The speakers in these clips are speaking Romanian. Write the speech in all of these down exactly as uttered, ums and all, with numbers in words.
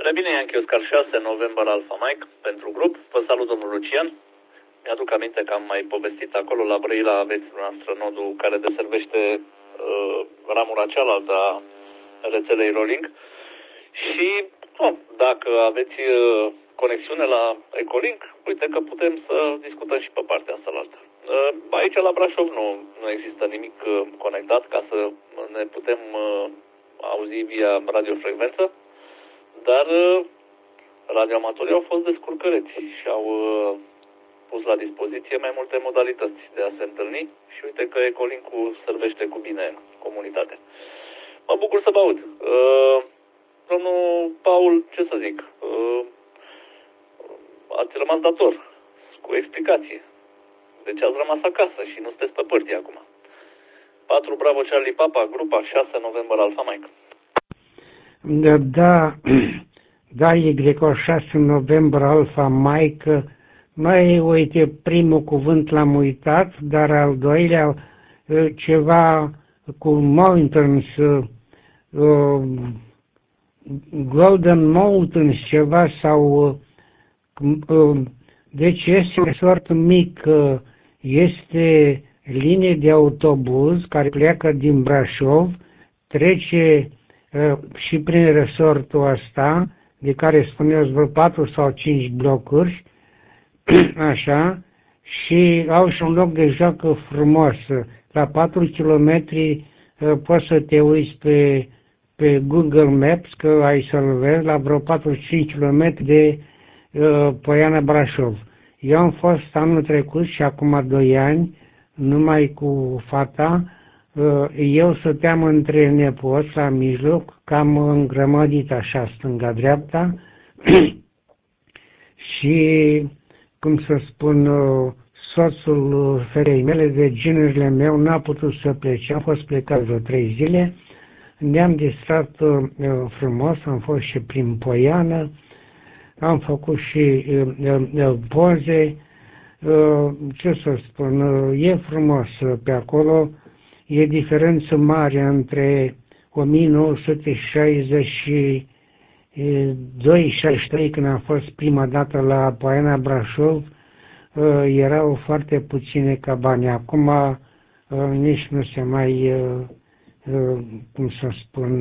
Rebine Yankee Oscar șase, November Alpha Mike, pentru grup. Vă salut, domnul Lucian. Mi-aduc aminte că am mai povestit acolo, la Brăila aveți noastră nodul care deservește uh, ramura cealaltă a rețelei Rolling. Și oh, dacă aveți uh, conexiune la Ecolink, uite că putem să discutăm și pe partea asta la altă. Uh, aici la Brașov nu, nu există nimic uh, conectat ca să ne putem uh, auzi via radiofrecvență, dar uh, radioamatorii au fost descurcăreți și au uh, pus la dispoziție mai multe modalități de a se întâlni și uite că Ecolink-ul servește cu bine comunitatea. Mă bucur să vă aud. Uh, domnul Paul, ce să zic, uh, ați rămas dator cu explicație. De ce ați rămas acasă și nu sunteți pe părții acum? patru Bravo Charlie Papa, grupa șase November Alpha Mike. Da, da, da, Y șase November Alpha Mike. Mai, uite, primul cuvânt l-am uitat, dar al doilea ceva cu Mountains, uh, Golden Mountains, ceva sau... Uh, deci este un resort mic, uh, este linie de autobuz care pleacă din Brașov, trece uh, și prin resortul ăsta, de care spuneți vreo patru sau cinci blocuri, așa, și au și un loc de joacă frumos. La patru kilometri uh, poți să te uiți pe, pe Google Maps, că ai să-l vezi, la vreo patru cinci kilometri de uh, Poiana Brașov. Eu am fost anul trecut și acum doi ani, numai cu fata, uh, eu stăteam între nepoți la mijloc, cam îngrămădit așa, stânga-dreapta, și cum să spun, soțul fereii mele, de ginurile meu, n-a putut să plece. Am fost plecat vreo trei zile, ne-am distrat uh, frumos, am fost și prin Poiană, am făcut și uh, uh, poze, uh, ce să spun, uh, e frumos pe acolo, e diferență mare între o mie nouă sute șaizeci și doi șaizeci și trei, când am fost prima dată la Poiana Brașov, erau foarte puține cabane. Acum nici nu se mai, cum să spun,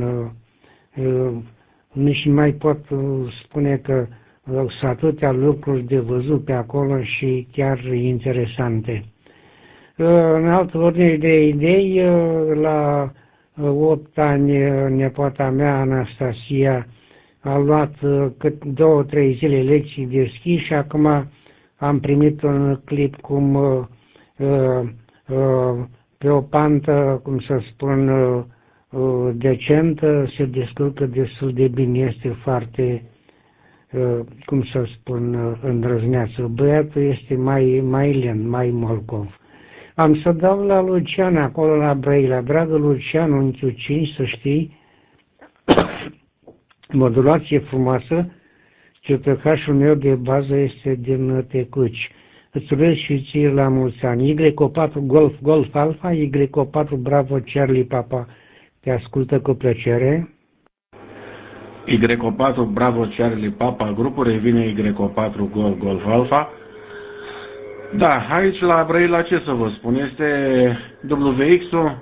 nici nu mai pot spune că sunt atâtea lucruri de văzut pe acolo și chiar interesante. În altă ordine de idei, la opt ani, nepoata mea, Anastasia, a luat cât două, trei zile lecții de schi și acum am primit un clip cum uh, uh, pe o pantă, cum să spun, uh, uh, decentă, se descurcă destul de bine, este foarte, uh, cum să spun, uh, îndrăzneață. Băiatul este mai, mai lent, mai molcov. Am să dau la Lucian acolo la Brăila. Dragă Lucian, unchiul cinci, să știi, modulație frumoasă, cetăcașul meu de bază este din Tecuci. Îți urez și ție la mulți ani. Y patru Golf Golf Alpha, Y patru Bravo Charlie Papa, te ascultă cu plăcere. Y patru Bravo Charlie Papa, grupul revine Y patru Golf Golf Alpha. Da, aici la Brăila, ce să vă spun, este W X-ul,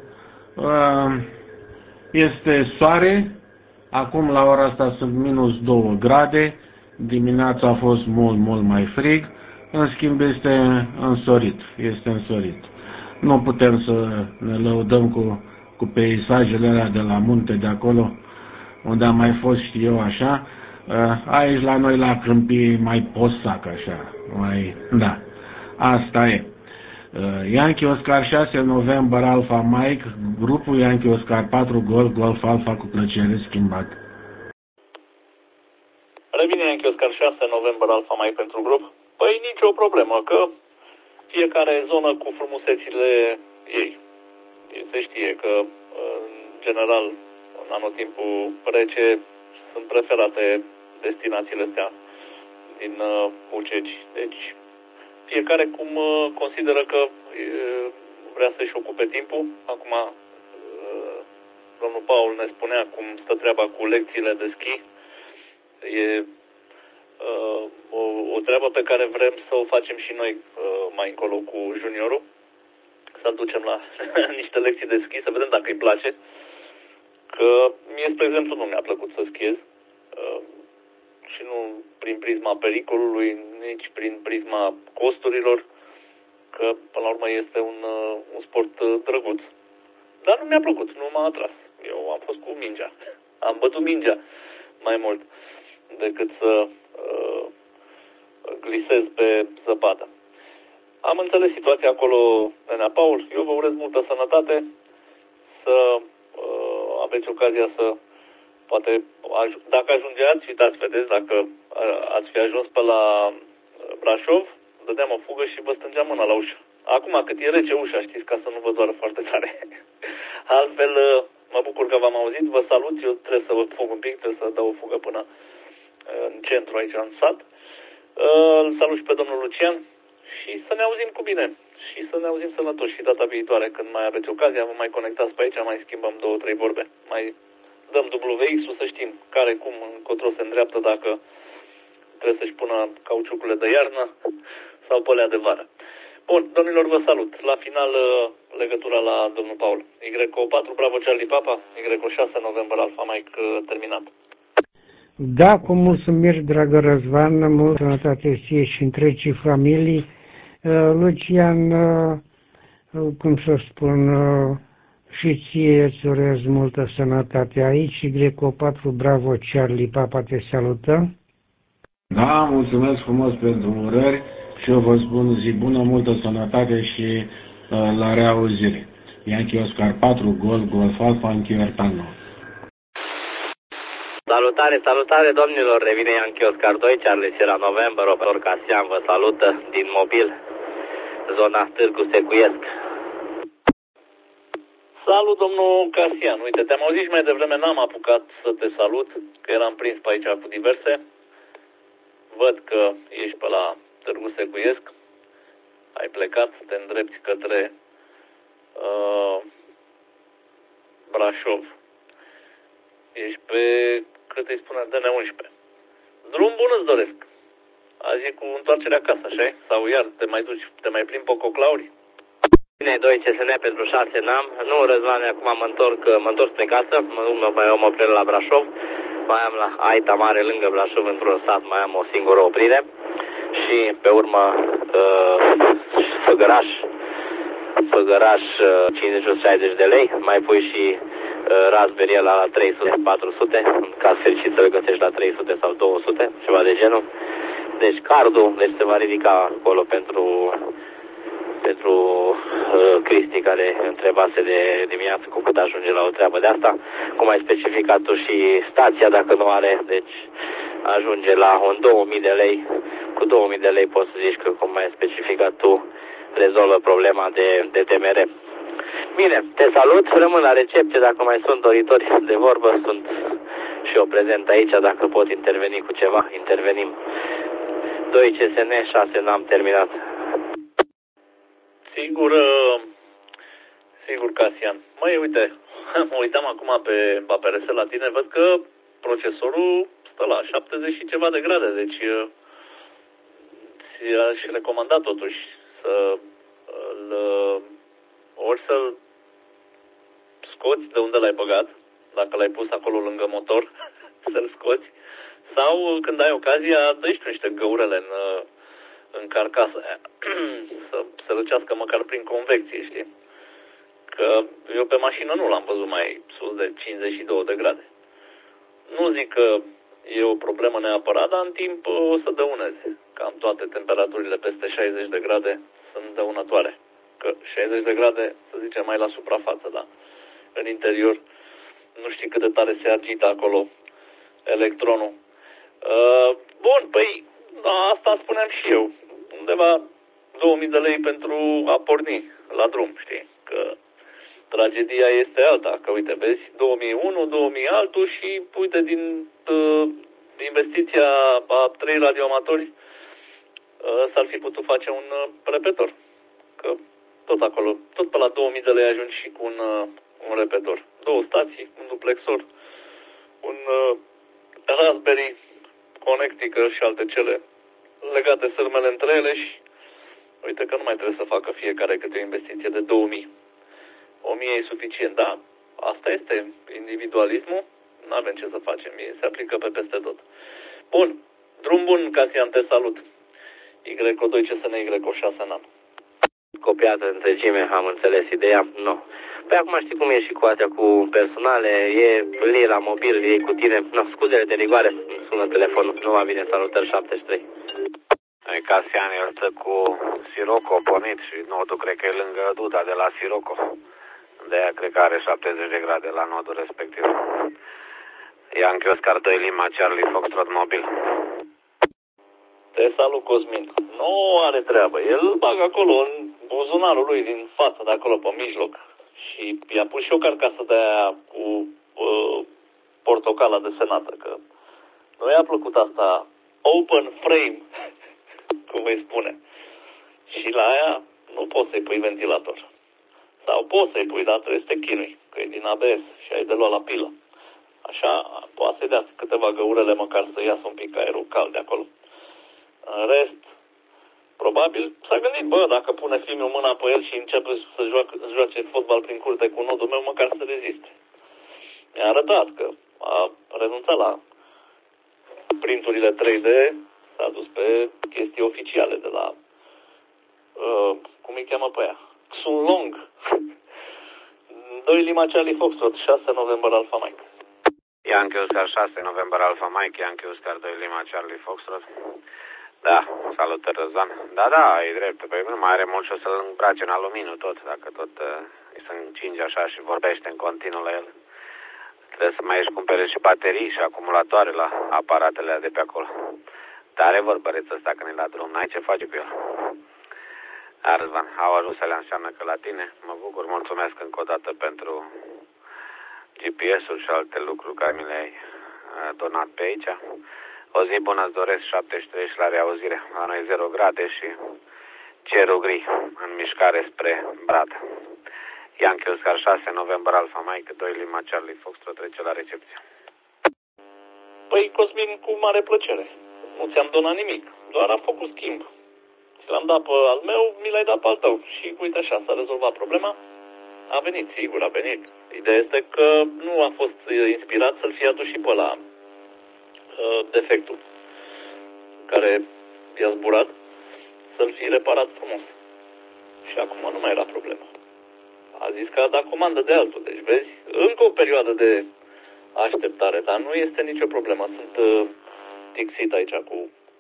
este soare, acum la ora asta sunt minus două grade, dimineața a fost mult, mult mai frig, în schimb este însorit, este însorit. Nu putem să ne lăudăm cu, cu peisajele alea de la munte de acolo, unde am mai fost și eu așa. Aici la noi la câmpii mai posac așa, mai, da, asta e. Yankee Oscar șase November Alpha Mike, grupul Yankee Oscar patru Golf Golf Alpha, cu plăcere schimbat. Revine Yankee Oscar șase November Alpha Mike pentru grup. Păi nicio problemă, că fiecare zonă cu frumusețile ei. Se știe că, în general, în anotimpul rece, sunt preferate destinațiile astea din Bucegi. Deci, fiecare cum consideră că vrea să-și ocupe timpul. Acum, domnul Paul ne spunea cum stă treaba cu lecțiile de schi. e uh, o, o treabă pe care vrem să o facem și noi uh, mai încolo cu juniorul. Să ducem la niște lecții de schi, să vedem dacă îi place. Că mie, spre exemplu, nu mi-a plăcut să schiez. Uh, și nu prin prisma pericolului, nici prin prisma costurilor, că până la urmă este un, uh, un sport uh, drăguț. Dar nu mi-a plăcut, nu m-a atras. Eu am fost cu mingea. Am bătut mingea mai mult decât să uh, glisez pe zăpadă. Am înțeles situația acolo, Nenea Paul. Eu vă urez multă sănătate, să uh, aveți ocazia să, poate, aj- dacă ajungeați, uitați, vedeți, dacă uh, ați fi ajuns pe la Brașov, dădeam o fugă și vă strângeam mâna la ușă. Acum, cât e rece ușa, știți, ca să nu vă doară foarte tare. Altfel, uh, mă bucur că v-am auzit, vă salut, eu trebuie să vă fug un pic, trebuie să dau o fugă până uh, în centru, aici, în sat. Uh, îl salut și pe domnul Lucian. Și să ne auzim cu bine și să ne auzim sănătoși și data viitoare când mai aveți ocazia, vă mai conectați pe aici, mai schimbăm două, trei vorbe, mai dăm W X-ul să știm care, cum, încotro se îndreaptă, dacă trebuie să-și pună cauciucurile de iarnă sau pe alea de vară. Bun, domnilor, vă salut. La final, legătura la domnul Paul. Y O patru, Bravo Charlie Papa, Y O șase, November Alpha Mike, terminat. Da, cu mulțumiri, dragă Răzvan, multă sănătate ție și întregii familii. Lucian, cum să spun, și ție îți urez multă sănătate aici. Y O patru, Bravo Charlie Papa, te salută. Da, mulțumesc frumos pentru urări și eu vă spun zi bună, multă sănătate și uh, la reauzire. Yankee Oscar patru, Golf, Golf Alpha, Yankee Tango. Salutare, salutare domnilor, revine Yankee Oscar doi, Charlie Sierra November, operator Casian vă salută din mobil, zona Târgu Secuiesc. Salut, domnul Casian. Uite, te-am auzit și mai devreme, n-am apucat să te salut, că eram prins pe aici cu diverse. Văd că ești pe la Târgu Secuiesc, ai plecat, te îndrepti către uh, Brașov. Ești pe, cât îi spune, D N unsprezece. Drum bun îți doresc. Azi e cu întoarcerea acasă, așa? Sau iar te mai duci, te mai plimbi pe coclauri? Bine, doi C S N pentru șase n-am. Nu, Răzvane, acum mă întorc, mă întorc spre casă, mă mai am oprire la Brașov. Mai am la Aita Mare, lângă Brașov, într-un sat, mai am o singură oprire. Și pe urmă uh, Făgăraș, Făgăraș uh, cincizeci șaizeci de lei. Mai pui și Raspberry la, la trei sute patru sute, în caz fericit să-l găsești la trei sute sau două sute, ceva de genul. Deci cardul, deci se va ridica acolo pentru pentru uh, Cristi, care întrebase de dimineață cu cât ajunge la o treabă de asta. Cum ai specificat tu și stația, dacă nu are, deci ajunge la un două mii de lei. Cu două mii de lei poți să zici că, cum ai specificat tu, rezolvă problema de, de T M R. Bine, te salut, rămân la recepție, dacă mai sunt doritori de vorbă, sunt și eu prezent aici, dacă pot interveni cu ceva, intervenim. doi C S N, șase n-am terminat. Sigur, sigur, Casian. Măi, uite, mă uitam acum pe A P R S la tine, văd că procesorul stă la șaptezeci și ceva de grade, deci ți-aș recomanda totuși să îl, ori să-l scoți de unde l-ai băgat, dacă l-ai pus acolo lângă motor, să-l scoți, sau când ai ocazia, dă-i tu niște găurele în, în carcasa aia, să se răcească măcar prin convecție, știi? Că eu pe mașină nu l-am văzut mai sus de cincizeci și două de grade. Nu zic că e o problemă neapărat, dar în timp o să dăuneze. Cam toate temperaturile peste șaizeci de grade sunt dăunătoare. Că șaizeci de grade, să zicem, mai la suprafață, da. În interior, nu știi cât de tare se agită acolo electronul. Uh, bun, păi, da, asta spuneam și eu. Undeva două mii de lei pentru a porni la drum, știi? Că tragedia este alta, că uite, vezi, două mii unu, două mii altul și uite, din uh, investiția a trei radioamatori uh, s-ar fi putut face un uh, repetor. Că tot acolo, tot pe la două mii de lei ajungi și cu un, uh, un repetor. Două stații, un duplexor, un uh, Raspberry, Connecticut și alte cele legate sârmele între ele și uite că nu mai trebuie să facă fiecare câte o investiție de două mii. o mie e suficient, da? Asta este individualismul, nu avem ce să facem, se aplică pe peste tot. Bun, drum bun, Casian, te salut. Y O doi C S N Y O șase NAN. Copiată întregime, am înțeles ideea? Nu. Păi acum știi cum e și cu astea cu personale, e îl la mobil, e cu tine. Nu, scuzele de rigoare, sună telefonul, nu va bine, salutări șaptezeci și trei. Casian, el stă cu Sirocco pornit și nodul cred că e lângă Duda de la Sirocco. De aia cred că are șaptezeci de grade la nodul respectiv. Yankee Oscar doi Lima Charlie Foxtrot mobil. Te salut, Cosmin. Nu are treabă. El bagă acolo în buzunarul lui din față, de acolo pe mijloc. Și i-a pus și o carcasă de aia cu uh, portocala desenată. Că nu i-a plăcut asta open frame, cum îi spune. Și la aia nu poți să-i pui ventilator. Sau poți să-i pui, dar trebuie să te chinui, că e din A B S și ai de luat la pilă. Așa, poate să-i dea câteva găurele măcar să iasă un pic aerul cald de acolo. În rest, probabil s-a gândit, bă, dacă pune filmul mâna pe el și începe să joace, joace fotbal prin curte cu nodul meu, măcar să reziste. Mi-a arătat că a renunțat la printurile trei D, s-a dus pe chestii oficiale de la, uh, cum îi cheamă pe aia? Sun Long. doi Lima Charlie Foxtrot, șase November Alpha Mike. Yankee Oscar șase November Alpha Mike, Yankee Oscar doi Lima Charlie Foxtrot. Da, salutări, Răzvan. Da, da, e drept. Păi nu mai are mult și o să-l îmbrace în aluminiu tot, dacă tot uh, îi se încinge așa și vorbește în continuu la el. Trebuie să mai își cumpere și baterii și acumulatoare la aparatele de pe acolo. Tare vorbăreță ăsta când e la drum, n-ai ce face cu el. Da, Răzvan, au ajuns să le înseamnă că la tine. Mă bucur, mulțumesc încă o dată pentru G P S-ul și alte lucruri care mi le-ai donat pe aici. O zi bună îți doresc, șaptezeci și trei și la reauzire. La noi zero grade și cerul gri în mișcare spre Brad. Yankee Oscar șase November Alpha Mike doi Lima Charlie Foxtrot trece la recepție. Păi, Cosmin, cu mare plăcere. Nu ți-am donat nimic, doar am făcut schimb. Ți l-am dat pe al meu, mi l-ai dat pe al tău. Și uite așa, s-a rezolvat problema. A venit, sigur, a venit. Ideea este că nu a fost inspirat să-l fie adus și pe la uh, defectul care i-a zburat, să-l fie reparat frumos. Și acum nu mai era problemă. A zis că a dat comandă de altul. Deci, vezi, încă o perioadă de așteptare, dar nu este nicio problemă. Sunt uh, tixit aici cu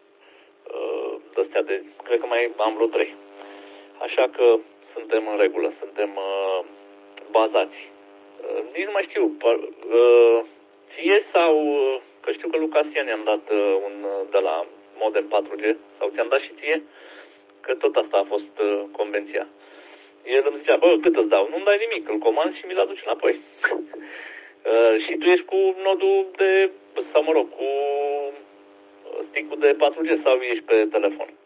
uh, de-astea de, cred că mai am vreo trei. Așa că suntem în regulă, suntem uh, bazați. Uh, nici nu mai știu, uh, ție sau, uh, că știu că Lucasian i-am dat uh, un uh, de la modem patru G, sau ți-am dat și ție, că tot asta a fost uh, convenția. El îmi zicea, bă, cât îți dau? Nu-mi dai nimic, îl comand și mi-l aduci înapoi. uh, și tu ești cu nodul de, sau mă rog, cu stick-ul de patru G sau ești pe telefon?